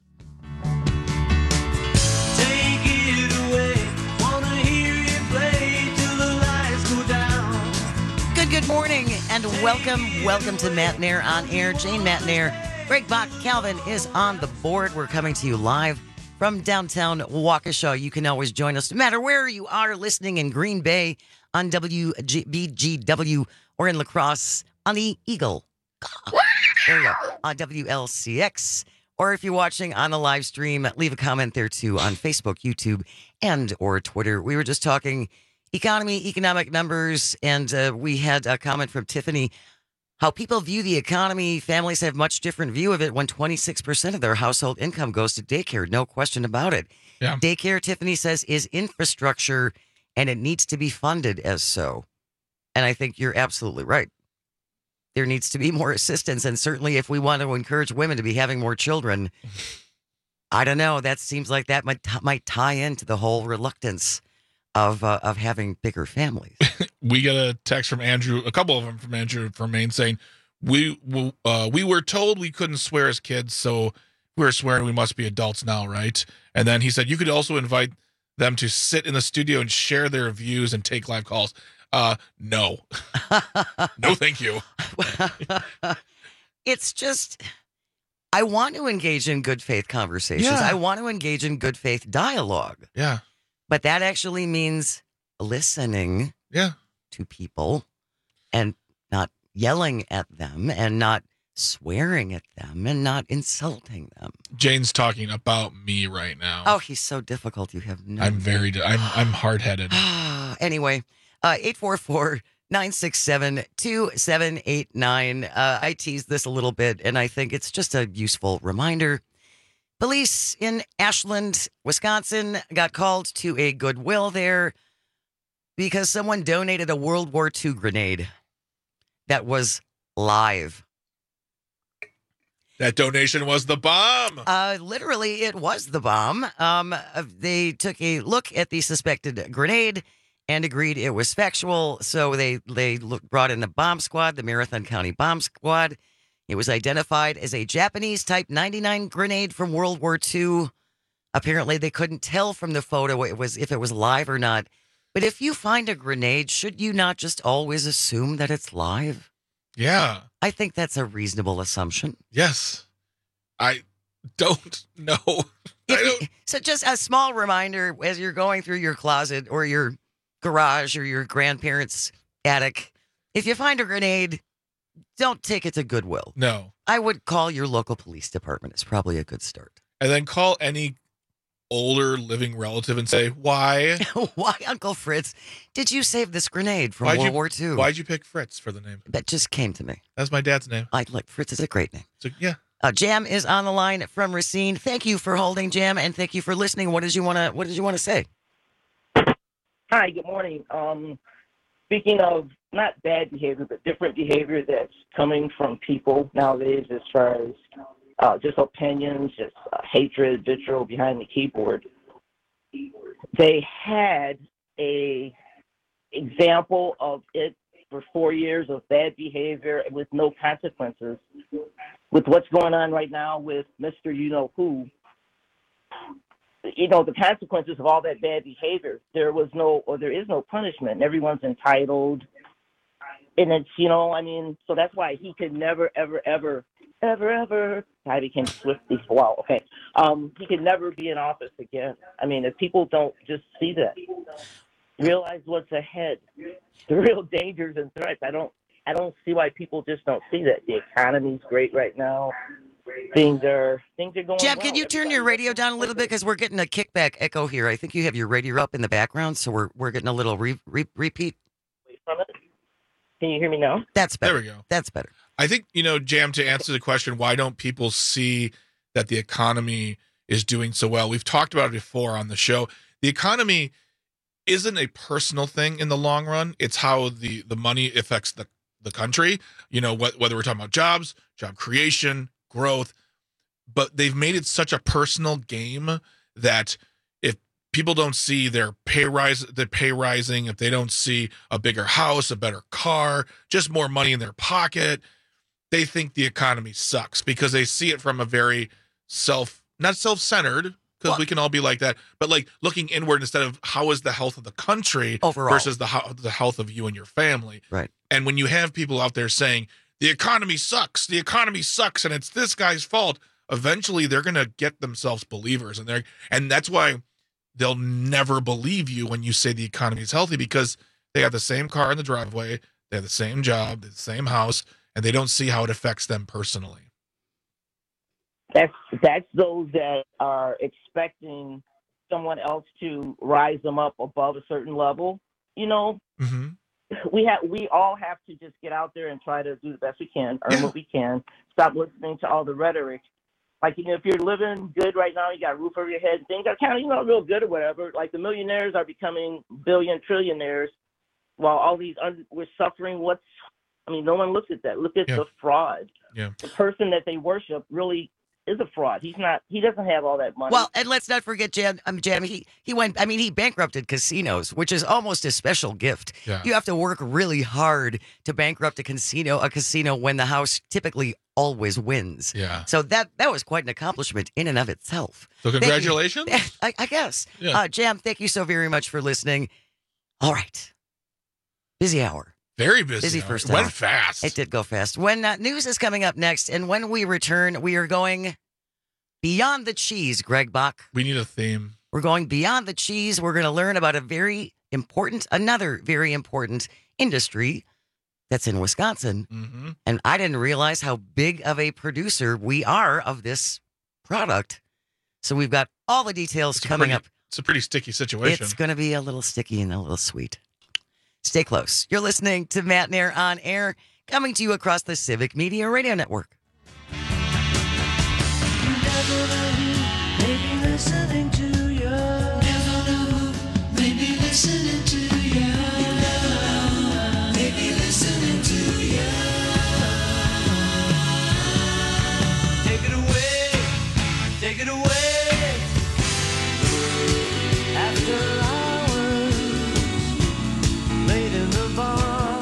Good morning and welcome to Matt Nair on Air. Jane Matt Nair, Greg Bach, Calvin is on the board. We're coming to you live from downtown Waukesha. You can always join us no matter where you are listening in Green Bay on WBGW or in La Crosse on the Eagle. There you go. On WLCX. Or if you're watching on the live stream, leave a comment there too on Facebook, YouTube, and or Twitter. We were just talking economic numbers, and we had a comment from Tiffany, how people view the economy. Families have much different view of it when 26% of their household income goes to daycare. No question about it. Yeah. Daycare, Tiffany says, is infrastructure, and it needs to be funded as so. And I think you're absolutely right. There needs to be more assistance, and certainly if we want to encourage women to be having more children, I don't know, that seems like that might tie into the whole reluctance of having bigger families. We got a text from Andrew, a couple of them from Andrew from Maine, saying we were told we couldn't swear as kids, so we're swearing we must be adults now, right? And then he said you could also invite them to sit in the studio and share their views and take live calls. No, no, thank you. It's just, I want to engage in good faith conversations. Yeah. I want to engage in good faith dialogue. Yeah. But that actually means listening to people and not yelling at them and not swearing at them and not insulting them. Jane's talking about me right now. Oh, he's so difficult. You have no I'm I'm hard-headed. Anyway, 844-967-2789. I teased this a little bit, and I think it's just a useful reminder. Police in Ashland, Wisconsin, got called to a Goodwill there because someone donated a World War II grenade that was live. That donation was the bomb. Literally, it was the bomb. They took a look at the suspected grenade and agreed it was factual. So they brought in the bomb squad, the Marathon County Bomb Squad. It was identified as a Japanese Type 99 grenade from World War II. Apparently, they couldn't tell from the photo if it was live or not. But if you find a grenade, should you not just always assume that it's live? Yeah. I think that's a reasonable assumption. Yes. I don't know. So just a small reminder as you're going through your closet or your garage or your grandparents' attic, if you find a grenade, don't take it to Goodwill. No. I would call your local police department. It's probably a good start. And then call any older living relative and say, why? Why, Uncle Fritz, did you save this grenade from World War II? Why'd you pick Fritz for the name? That just came to me. That's my dad's name. Fritz is a great name. So, yeah. Jam is on the line from Racine. Thank you for holding, Jam, and thank you for listening. What did you want to say? Hi, good morning. Speaking of not bad behavior, but different behavior that's coming from people nowadays as far as just opinions, just hatred, vitriol behind the keyboard. They had a example of it for 4 years of bad behavior with no consequences. With what's going on right now with Mr. You-Know-Who, the consequences of all that bad behavior. There is no punishment. Everyone's entitled. And it's, so that's why he could never, ever, ever, ever, ever, I became swiftly, wow, okay. He could never be in office again. I mean, if people don't just see that, realize what's ahead, the real dangers and threats. I don't see why people just don't see that. The economy's great right now. Things are going Jeb, well. can you turn your radio down a little bit? Because we're getting a kickback echo here. I think you have your radio up in the background, so we're getting a little repeat. From it? Can you hear me now? That's better. There we go. That's better. I think, Jam, to answer the question, why don't people see that the economy is doing so well? We've talked about it before on the show. The economy isn't a personal thing in the long run. It's how the money affects the country, whether we're talking about jobs, job creation, growth, but they've made it such a personal game that if people don't see their pay rising, if they don't see a bigger house, a better car, just more money in their pocket, they think the economy sucks because they see it from a very not self-centered, because we can all be like that, but like looking inward instead of how is the health of the country overall versus the health of you and your family. Right. And when you have people out there saying the economy sucks, and it's this guy's fault, eventually they're going to get themselves believers, and that's why they'll never believe you when you say the economy is healthy, because they have the same car in the driveway, they have the same job, the same house, and they don't see how it affects them personally. That's those that are expecting someone else to rise them up above a certain level. Mm-hmm. We all have to just get out there and try to do the best we can, earn what we can, stop listening to all the rhetoric. Like, if you're living good right now, you got a roof over your head, things are kind of, real good or whatever. Like, the millionaires are becoming billion trillionaires while all these, we're suffering. No one looks at that. Look at the fraud. Yeah. The person that they worship really is a fraud. He doesn't have all that money. Well, and let's not forget, Jam, he bankrupted casinos, which is almost a special gift. Yeah. You have to work really hard to bankrupt a casino when the house typically always wins. Yeah. So that was quite an accomplishment in and of itself. So congratulations. I guess. Yeah. Jam, thank you so very much for listening. All right. Busy hour. Very busy. Busy first hour. hour. Went fast. It did go fast. When news is coming up next, and when we return, we are going beyond the cheese, Greg Bach. We need a theme. We're going beyond the cheese. We're going to learn about another very important industry that's in Wisconsin. Mm-hmm. And I didn't realize how big of a producer we are of this product. So we've got all the details coming up. It's a pretty sticky situation. It's going to be a little sticky and a little sweet. Stay close. You're listening to Matt Nair on Air, coming to you across the Civic Media Radio Network. Maybe listening to you. Maybe listening to you. Maybe listening to you. Take it away. Take it away. After hours, late in the bar,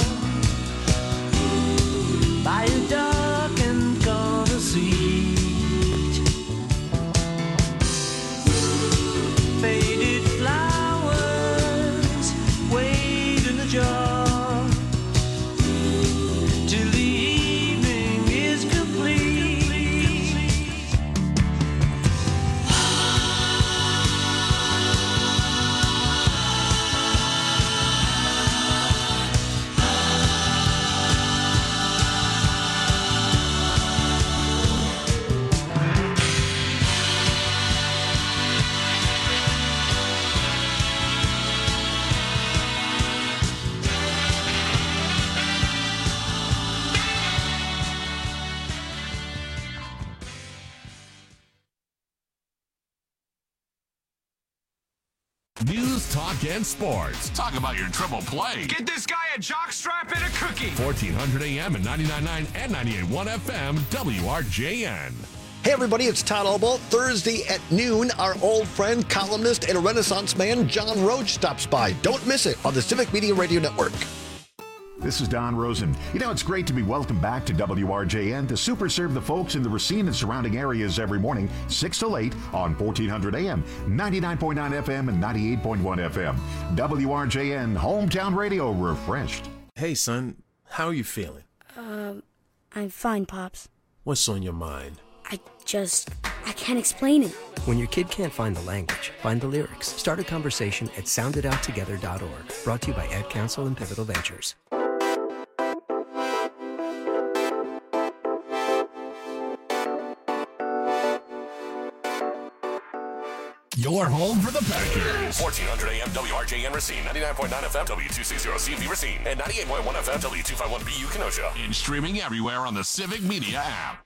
by a dark and corner seat. Faded flowers wait in the jar till the evening is complete. News, talk, and sports. Talk about your triple play. Get this guy a jockstrap and a cookie. 1400 AM and 99.9 and 98.1 FM, WRJN. Hey everybody, it's Todd Albaugh. Thursday at noon, our old friend, columnist, and Renaissance man John Roach stops by. Don't miss it on the Civic Media Radio Network. This is Don Rosen. You know, it's great to be welcomed back to WRJN to super serve the folks in the Racine and surrounding areas every morning, 6 till 8 on 1400 AM, 99.9 FM, and 98.1 FM. WRJN, hometown radio refreshed. Hey, son, how are you feeling? I'm fine, Pops. What's on your mind? I can't explain it. When your kid can't find the language, find the lyrics. Start a conversation at soundedouttogether.org. Brought to you by Ad Council and Pivotal Ventures. Your home for the Packers. 1400 AM WRJN Racine, 99.9 FM W260CV Racine, and 98.1 FM W251BU Kenosha. And streaming everywhere on the Civic Media app.